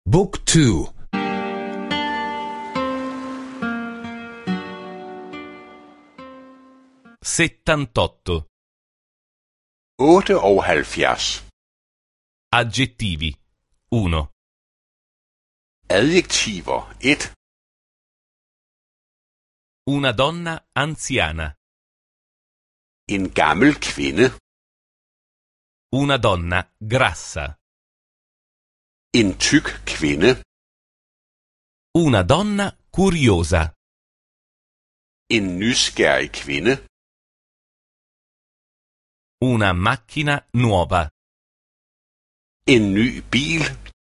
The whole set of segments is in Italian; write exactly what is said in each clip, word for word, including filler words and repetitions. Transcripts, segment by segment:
Book two. settantotto. otteoghalvfjerds. Aggettivi. uno. Adjektiver et. Una donna anziana. En gammel kvinde. Una donna grassa. En tyk kvinde. Una donna curiosa. En nysgerrig kvinde. Una macchina nuova. En ny bil.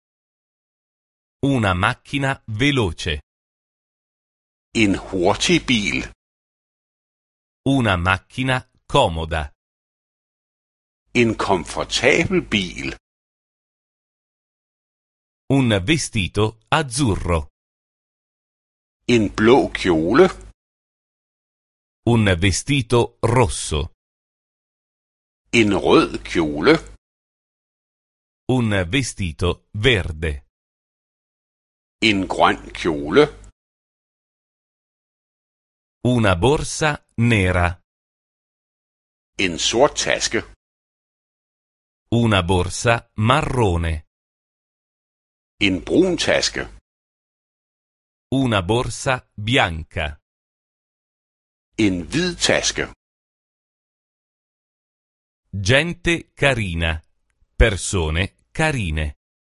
Una macchina veloce. En hurtig bil. Una macchina comoda. En komfortabel bil. Un vestito azzurro. En blå kjole. Un vestito rosso. En rød kjole. Un vestito verde. En grøn kjole. Una borsa nera. En sort taske. Una borsa marrone. En brun taske. Una borsa bianca. En hvid taske. Gente carina. Persone carine.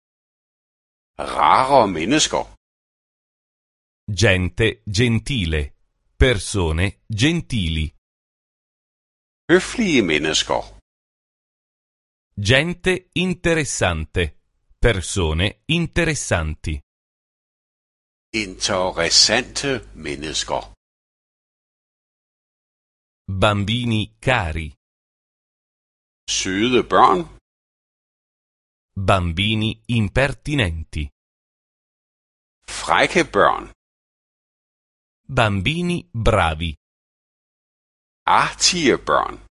Rare mennesker. Gente gentile. Persone gentili. Høflige mennesker. Gente interessante. Persone interessanti. Interessante mennesker. Bambini cari. Søde børn. Bambini impertinenti. Frække børn. Bambini bravi. Artige børn.